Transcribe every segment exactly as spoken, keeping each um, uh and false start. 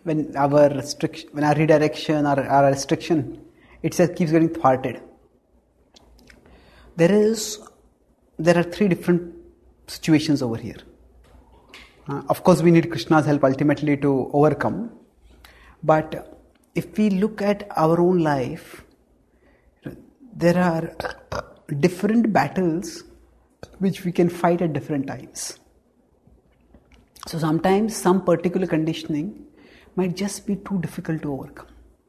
when our restriction, when our redirection or our restriction itself keeps getting thwarted. There is, there are three different situations over here. Uh, of course, we need Krishna's help ultimately to overcome. But if we look at our own life, there are different battles which we can fight at different times. So sometimes some particular conditioning might just be too difficult to overcome.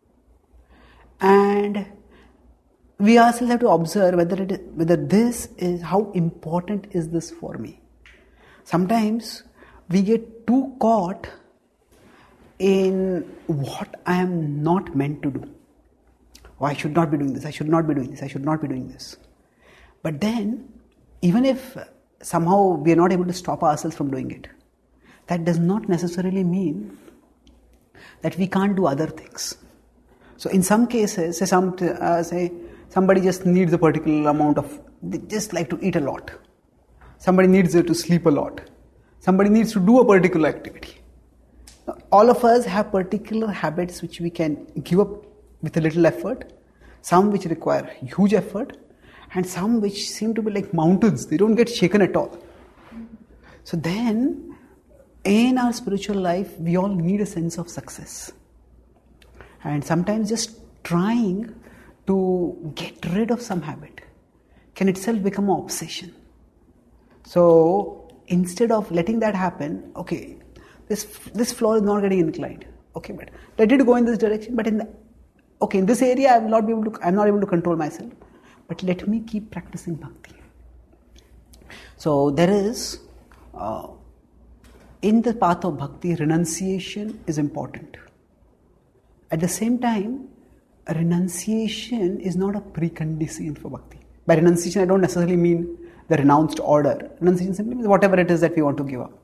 And we ourselves have to observe whether it is, whether this is, how important is this for me. Sometimes we get too caught in what I am not meant to do. Oh, I should not be doing this, I should not be doing this, I should not be doing this. But then, even if somehow we are not able to stop ourselves from doing it, that does not necessarily mean that we can't do other things. So in some cases, say, some, uh, say somebody just needs a particular amount of, they just like to eat a lot. Somebody needs to sleep a lot. Somebody needs to do a particular activity. Now, all of us have particular habits which we can give up with a little effort, some which require huge effort, and some which seem to be like mountains. They don't get shaken at all. So then, in our spiritual life, we all need a sense of success. And sometimes just trying to get rid of some habit can itself become an obsession. So instead of letting that happen, okay, this this floor is not getting inclined. Okay, but let it go in this direction. But in the, okay, in this area, I will not be able to. I am not able to control myself. But let me keep practicing bhakti. So there is. Uh, In the path of bhakti, renunciation is important. At the same time, renunciation is not a precondition for bhakti. By renunciation, I don't necessarily mean the renounced order. Renunciation simply means whatever it is that we want to give up.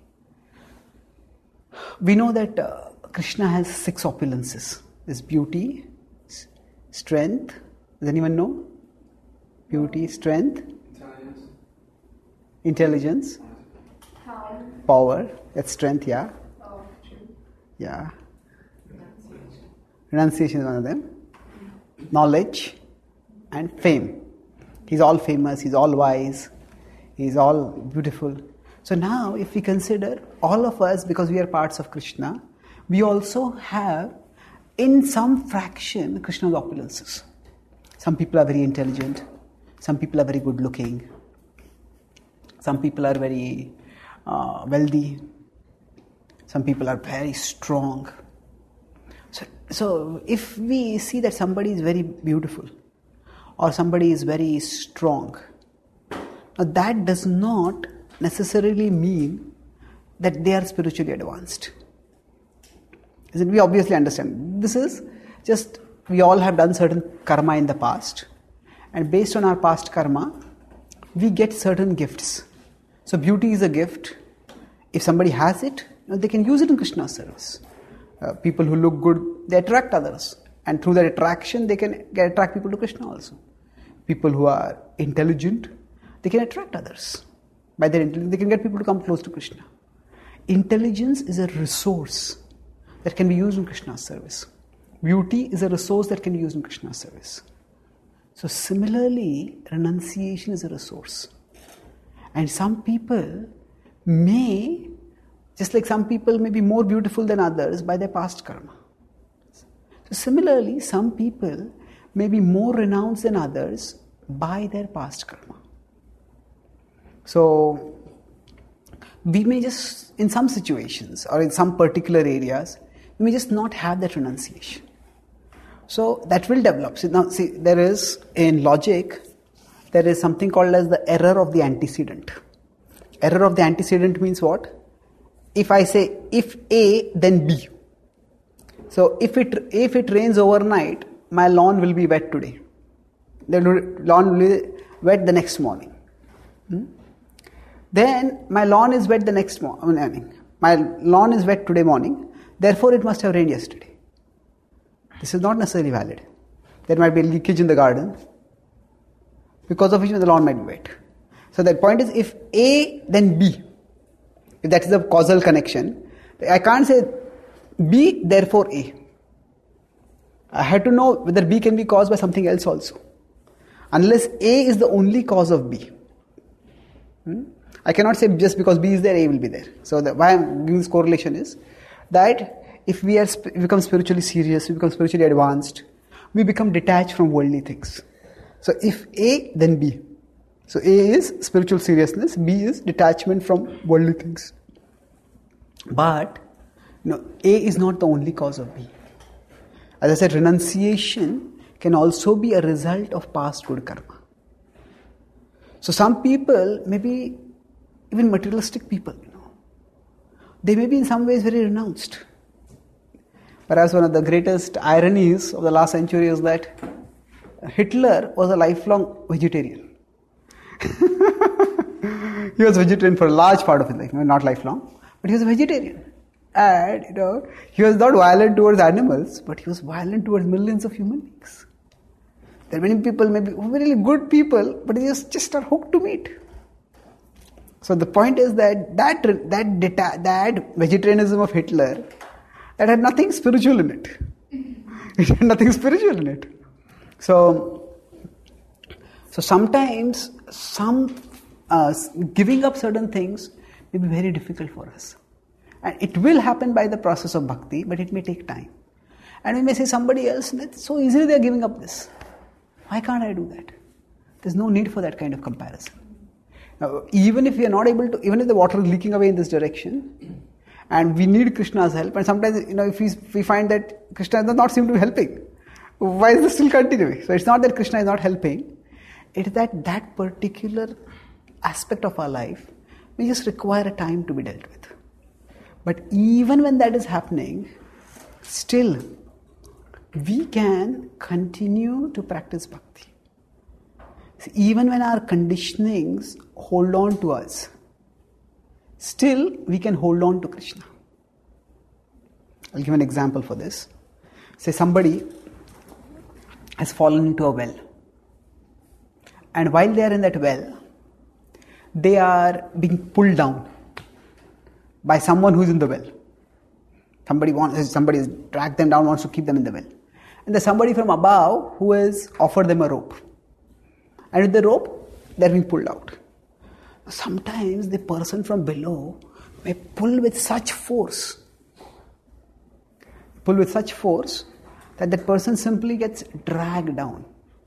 We know that uh, Krishna has six opulences. There's beauty, s- strength. Does anyone know? Beauty, strength, Intelligence. intelligence, Power. power. That's strength, yeah. Oh, true. Yeah. Renunciation is one of them. Knowledge and fame. He's all famous, he's all wise, he's all beautiful. So now if we consider all of us, because we are parts of Krishna, we also have in some fraction Krishna's opulences. Some people are very intelligent, some people are very good looking, some people are very uh, wealthy, some people are very strong. So, so if we see that somebody is very beautiful or somebody is very strong, now that does not necessarily mean that they are spiritually advanced. Isn't? We obviously understand. This is just, we all have done certain karma in the past, and based on our past karma, we get certain gifts. So beauty is a gift. If somebody has it, you know, they can use it in Krishna's service. Uh, people who look good, they attract others. And through that attraction, they can get, attract people to Krishna also. People who are intelligent, they can attract others. By their intelligence, they can get people to come close to Krishna. Intelligence is a resource that can be used in Krishna's service. Beauty is a resource that can be used in Krishna's service. So similarly, renunciation is a resource. And some people may, just like some people may be more beautiful than others by their past karma. So similarly, some people may be more renounced than others by their past karma. So we may just, in some situations or in some particular areas, we may just not have that renunciation. So that will develop. So now see, there is, in logic, there is something called as the error of the antecedent. Error of the antecedent means what? If I say, if A, then B. So if it if it rains overnight, my lawn will be wet today. The lawn will be wet the next morning. Hmm? Then my lawn is wet the next morning. My lawn is wet today morning. Therefore, it must have rained yesterday. This is not necessarily valid. There might be a leakage in the garden, because of which the lawn might be wet. So that point is, if A, then B. If that is the causal connection, I can't say B, therefore A. I had to know whether B can be caused by something else also. Unless A is the only cause of B. Hmm? I cannot say just because B is there, A will be there. So the, why I'm giving this correlation is that if we are sp- become spiritually serious, we become spiritually advanced, we become detached from worldly things. So if A, then B. So A is spiritual seriousness, B is detachment from worldly things. But no, A is not the only cause of B. As I said, renunciation can also be a result of past good karma. So some people, maybe even materialistic people, you know, they may be in some ways very renounced. Perhaps one of the greatest ironies of the last century is that Hitler was a lifelong vegetarian. He was vegetarian for a large part of his life, not lifelong, but he was a vegetarian. And, you know, he was not violent towards animals, but he was violent towards millions of human beings. There are many people, maybe really good people, but they just, just are hooked to meat. So the point is that that that deta- that vegetarianism of Hitler, that had nothing spiritual in it. It had nothing spiritual in it. So, so sometimes some uh, giving up certain things may be very difficult for us. And it will happen by the process of bhakti, but it may take time. And we may say somebody else, that's so easily they are giving up this. Why can't I do that? There's no need for that kind of comparison. Now, even if we are not able to, even if the water is leaking away in this direction, and we need Krishna's help, and sometimes, you know, if we, if we find that Krishna does not seem to be helping, why is this still continuing? So it's not that Krishna is not helping, it is that that particular aspect of our life, we just require a time to be dealt with. But even when that is happening, still, we can continue to practice bhakti. See, even when our conditionings hold on to us, still we can hold on to Krishna. I'll give an example for this. Say somebody has fallen into a well. And while they are in that well, they are being pulled down by someone who is in the well. Somebody wants, somebody has dragged them down, wants to keep them in the well. And there's somebody from above who has offered them a rope. And with the rope, they're being pulled out. Sometimes the person from below may pull with such force, pull with such force that that person simply gets dragged down.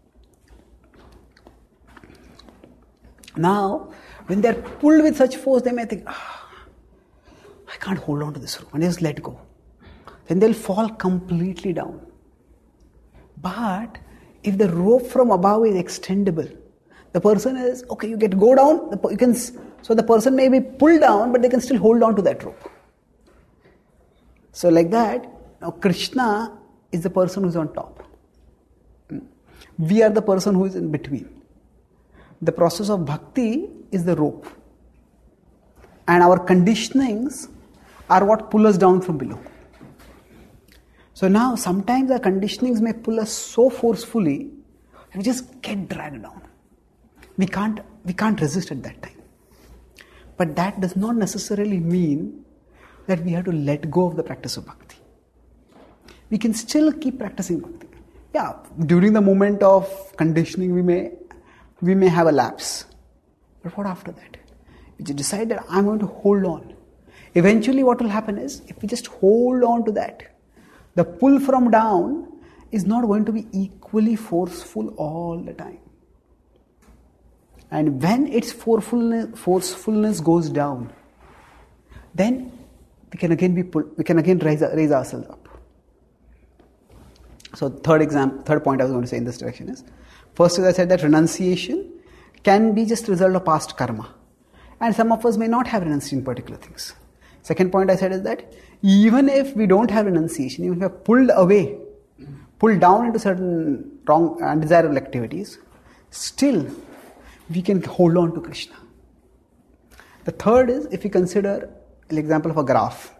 Now, when they're pulled with such force, they may think, ah, I can't hold on to this rope, and they just let go. Then they'll fall completely down. But if the rope from above is extendable, the person is, okay, you get go down, you can, so the person may be pulled down, but they can still hold on to that rope. So like that, now Krishna is the person who's on top. We are the person who is in between. The process of bhakti is the rope. And our conditionings are what pull us down from below. So now sometimes our conditionings may pull us so forcefully that we just get dragged down. We can't, we can't resist at that time. But that does not necessarily mean that we have to let go of the practice of bhakti. We can still keep practicing bhakti. Yeah, during the moment of conditioning we may we may have a lapse. But what after that? We just decide that I'm going to hold on. Eventually what will happen is, if we just hold on to that, the pull from down is not going to be equally forceful all the time. And when its forcefulness, forcefulness goes down, then we can again be pulled, we can again raise, raise ourselves up. So third example, third point I was going to say in this direction is, first as I said that renunciation can be just a result of past karma. And some of us may not have renunciation in particular things. Second point I said is that even if we don't have renunciation, even if we are pulled away, pulled down into certain wrong, undesirable activities, still we can hold on to Krishna. The third is, if we consider an example of a graph.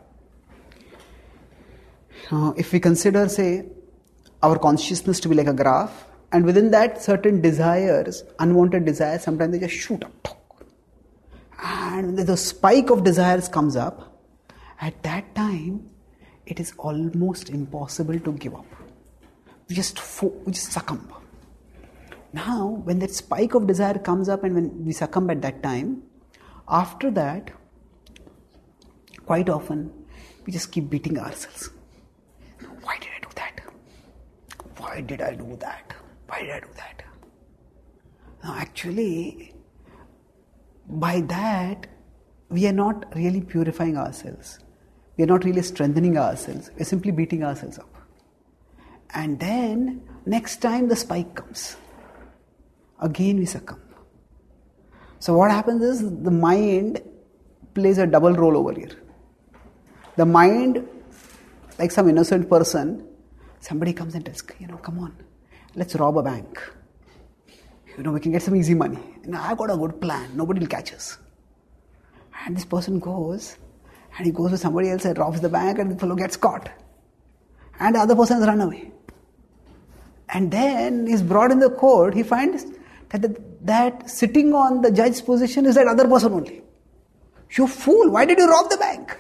Uh, if we consider, say, our consciousness to be like a graph, and within that certain desires, unwanted desires, sometimes they just shoot up. And when the spike of desires comes up, at that time, it is almost impossible to give up. We just, fo- we just succumb. Now, when that spike of desire comes up and when we succumb at that time, after that, quite often, we just keep beating ourselves. Why did I do that? Why did I do that? Why did I do that? Now, actually, by that, we are not really purifying ourselves. We are not really strengthening ourselves. We are simply beating ourselves up. And then, next time the spike comes, again we succumb. So what happens is, the mind plays a double role over here. The mind, like some innocent person, somebody comes and tells, you know, come on, let's rob a bank. You know, we can get some easy money. And I've got a good plan. Nobody will catch us. And this person goes, and he goes with somebody else and robs the bank, and the fellow gets caught. And the other person has run away. And then he's brought in the court, he finds that the, that sitting on the judge's position is that other person only. You fool, why did you rob the bank?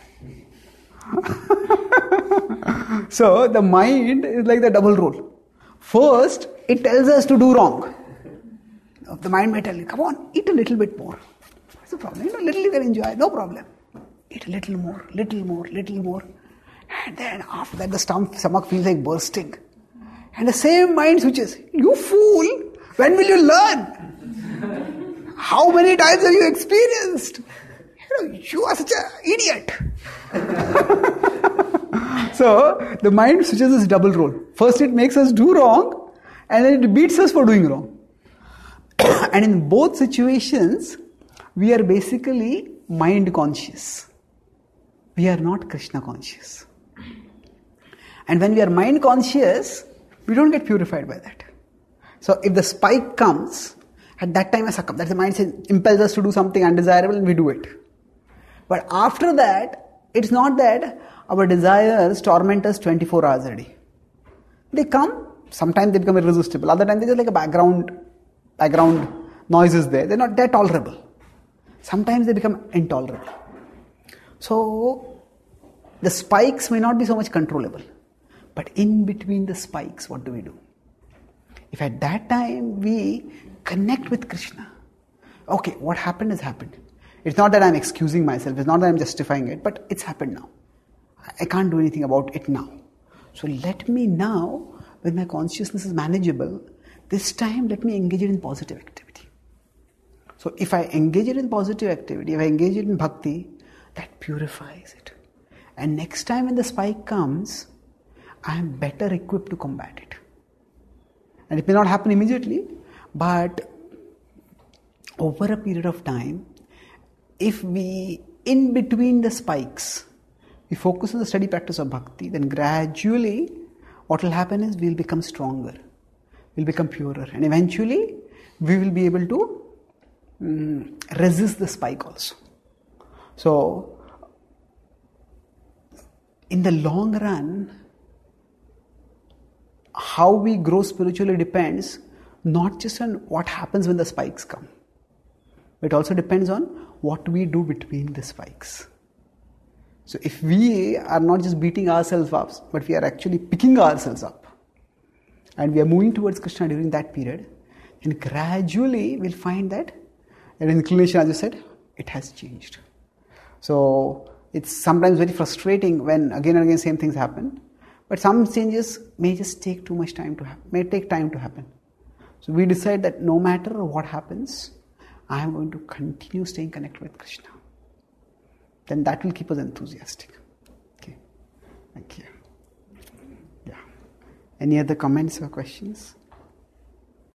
So the mind is like the double role. First, it tells us to do wrong. The mind may tell you, come on, eat a little bit more. What's the problem? You know, little you can enjoy, no problem. Eat a little more, little more, little more. And then after that, the stomach feels like bursting. And the same mind switches. You fool, when will you learn? How many times have you experienced? You know, you are such an idiot. So, the mind switches this double role. First it makes us do wrong, and then it beats us for doing wrong. And in both situations, we are basically mind conscious. We are not Krishna conscious. And when we are mind conscious, we don't get purified by that. So if the spike comes, at that time I succumb. That's the mind says, impels us to do something undesirable and we do it. But after that, it's not that our desires torment us twenty-four hours a day. They come, sometimes they become irresistible. Other times they're just like a background, background noises there. They're not, they're tolerable. Sometimes they become intolerable. So, the spikes may not be so much controllable. But in between the spikes, what do we do? If at that time we connect with Krishna, okay, what happened has happened. It's not that I'm excusing myself, it's not that I'm justifying it, but it's happened now. I can't do anything about it now. So let me now, when my consciousness is manageable, this time let me engage it in positive activity. So if I engage it in positive activity, if I engage it in bhakti, that purifies it. And next time when the spike comes, I am better equipped to combat it. And it may not happen immediately, but over a period of time, if we, in between the spikes, we focus on the steady practice of bhakti, then gradually what will happen is we will become stronger, we will become purer, and eventually we will be able to um, resist the spike also. So, in the long run, how we grow spiritually depends not just on what happens when the spikes come. It also depends on what we do between the spikes. So if we are not just beating ourselves up, but we are actually picking ourselves up, and we are moving towards Krishna during that period, then gradually we'll find that an inclination, as you said, it has changed. So it's sometimes very frustrating when again and again same things happen. But some changes may just take too much time to happen, may take time to happen. So we decide that no matter what happens, I am going to continue staying connected with Krishna. Then that will keep us enthusiastic. Okay. Thank you. Yeah. Any other comments or questions?